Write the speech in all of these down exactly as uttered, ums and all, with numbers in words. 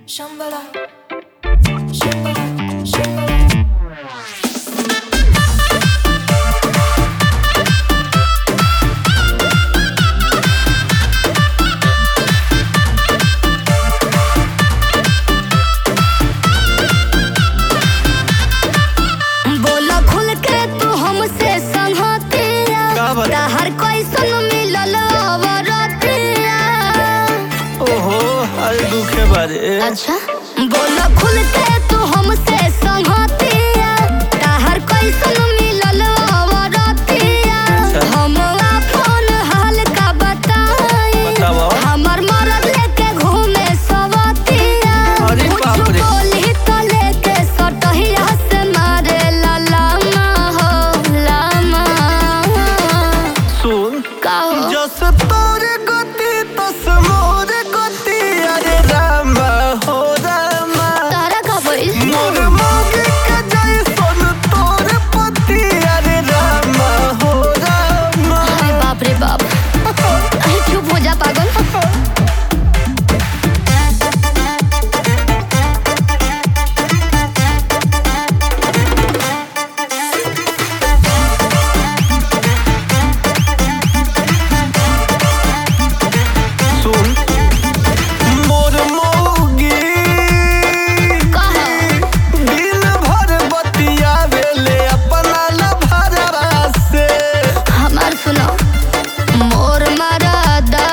Shambhala, shambhala, shambhala. बोला खुल के तू हमसे संगतिया हर कोई सुन मिलल अवरतिया। ओहो अरे दुखे बारे। अच्छा बोला खुल के तू हमसे संगतिया हर कोई सुन मिलल अवरतिया। हम अपन हाल का बताई हमर मरद लेके घूमे सवतिया। अरे बाप रे। बोली तो लेके सटहिया से मारे ला लामा हो लामा। सुन का हो? जस तोरे गति तस मोरे गति अरे रामा हो रामा। तारा का बोल? मोर मोगे के जैसन तोरे पति अरे रामा हो रामा। अरे बाप रे बाप। अरे चुप हो जा पागल। सुन मोर मोगी कहा? दिन भर बतियावेले अपना लभरवा से। हमार सुनो मोर मरदा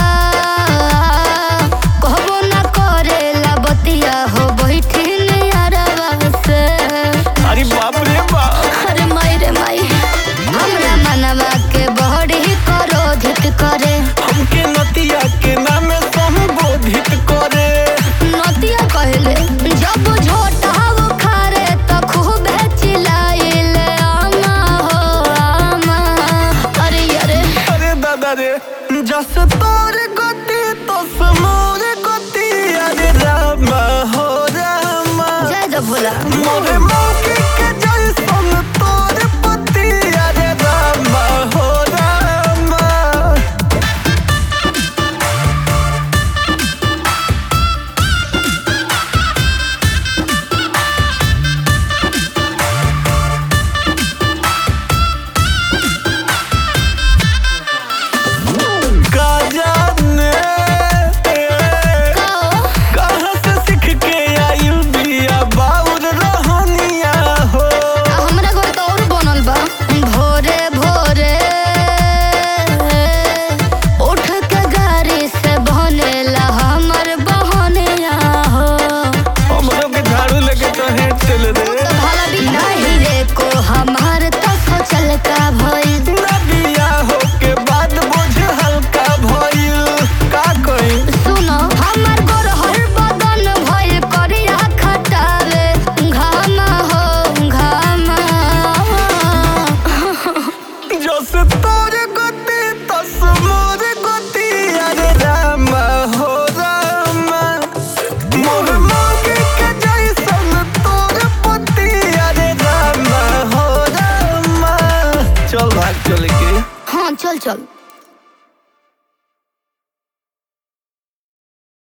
कहबो ना करेला बतिया हो बैठिन यारवा से। अरे बाप रे बाप। अरे माई रे माई हमरा मनवा के बड़ी क्रोधित करे। हमके नतिया के नाम संबोधित करे। नतिया कहले जब झोटा खारे त खूब चिल्लाइले आमा हो आमा। अरे अरे अरे दादा रे जस तोरे गति तस मोरे गति अरे रामा हो रामा। जय जय भोला। मोरे मौके के जैसन तोरे पति अरे रामा हो रामा। का जाने कहो कहाँ से सीख के आइल बिया बाउर रहनिया हो। हमरा घर तो और बनल बा। भोरे भोरे उठ के गाड़ी से बनेला हमर बहनिया हो। हम लोग के झाड़ू लेके तो हेट चले दे। भला भी नहीं रे को हमार तो सोचल का भइल। ना बिया हो के बाद बोझ हल्का भइल। का कही सुनो हमर गोर हर बदन भइल करिया खटावे घामा हो घामा। जस तोरे गति तस मोरे गति अरे रामा हो रामा। मोर मौके के जैसन तोरे पति अरे रामा हो रामा। चल भाग चले के। हाँ चल चल।